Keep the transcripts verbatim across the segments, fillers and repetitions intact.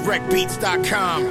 direct beats dot com.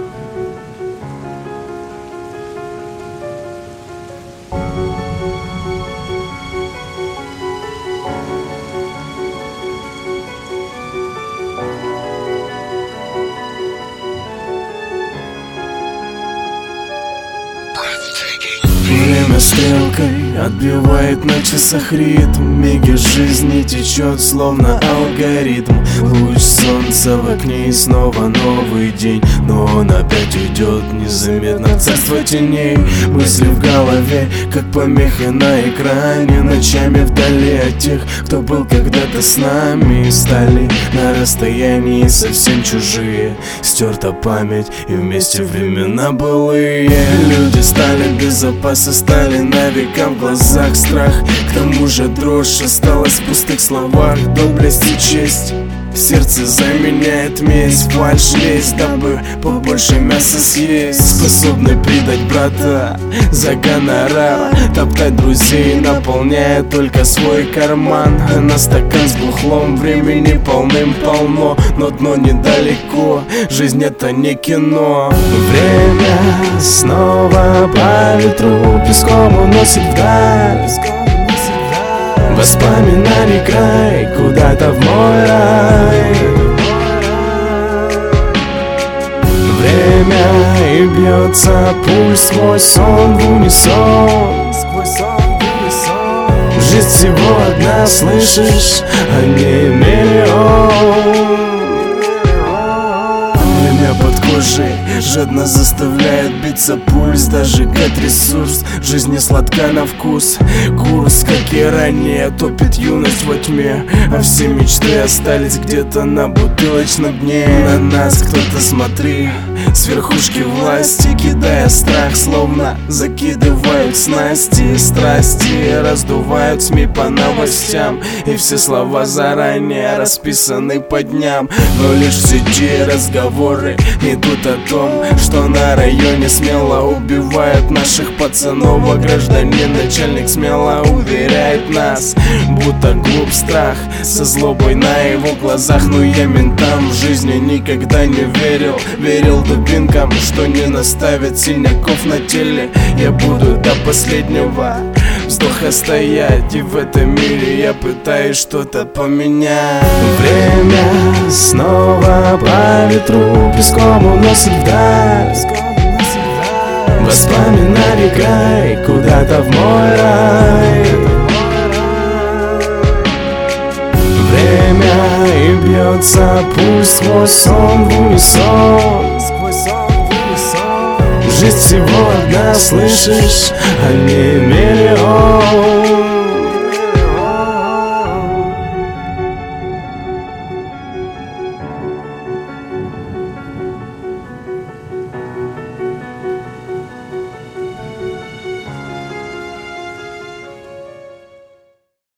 Время стрелкой отбивает на часах ритм. Миги жизни течет словно алгоритм. Луч солнца в окне и снова новый день. Но он опять уйдет незаметно в царство теней. Мысли в голове, как помеха на экране. Ночами вдали от тех, кто был когда-то с нами. Стали на расстоянии совсем чужие. Стерта память и вместе времена былые. Люди стали без запаса, стали на века, в глазах страх. К тому же дрожь осталась в пустых словах. Доблесть и честь сердце заменяет месть. Фальшь лезть, дабы побольше мяса съесть. Способны предать брата за гонорар, топтать друзей, наполняя только свой карман. На стакан с бухлом времени полным-полно, но дно недалеко, жизнь это не кино. Время снова по ветру песком уносит вдаль. Воспоминаний край, куда-то в мой рай. Время и бьется пульс, свой сон в унисон. Жизнь всего одна, слышишь, а не миллион. Время под кожей жадно заставляет биться пульс. Даже как ресурс жизни сладка на вкус. Курс, как и ранее, топит юность во тьме. А все мечты остались где-то на бутылочном дне. На нас кто-то, смотри, с верхушки власти, кидая страх, словно закидывают снасти. Страсти раздувают СМИ по новостям, и все слова заранее расписаны по дням. Но лишь в сети разговоры идут о том, что на районе смело убивают наших пацанов. А гражданин начальник смело уверяет нас, будто глуп страх со злобой на его глазах. Но я ментам в жизни никогда не верил. Верил дубинкам, что не наставят синяков на теле. Я буду до последнего вздоха стоять, и в этом мире я пытаюсь что-то поменять. Время снова по ветру песком уносит вдаль. Воспоминаний край, куда-то в мой рай. Время и бьется пульс, свой сон в унисон. Жизнь всего одна, слышишь, а не миллион.